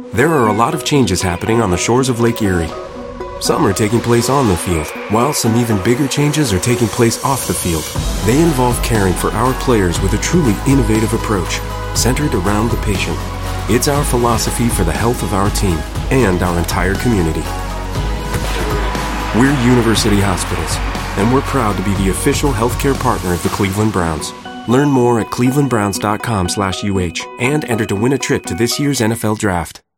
There are a lot of changes happening on the shores of Lake Erie. Some are taking place on the field, while some even bigger changes are taking place off the field. They involve caring for our players with a truly innovative approach, centered around the patient. It's our philosophy for the health of our team and our entire community. We're University Hospitals, and we're proud to be the official healthcare partner of the Cleveland Browns. Learn more at clevelandbrowns.com/UH and enter to win a trip to this year's NFL Draft.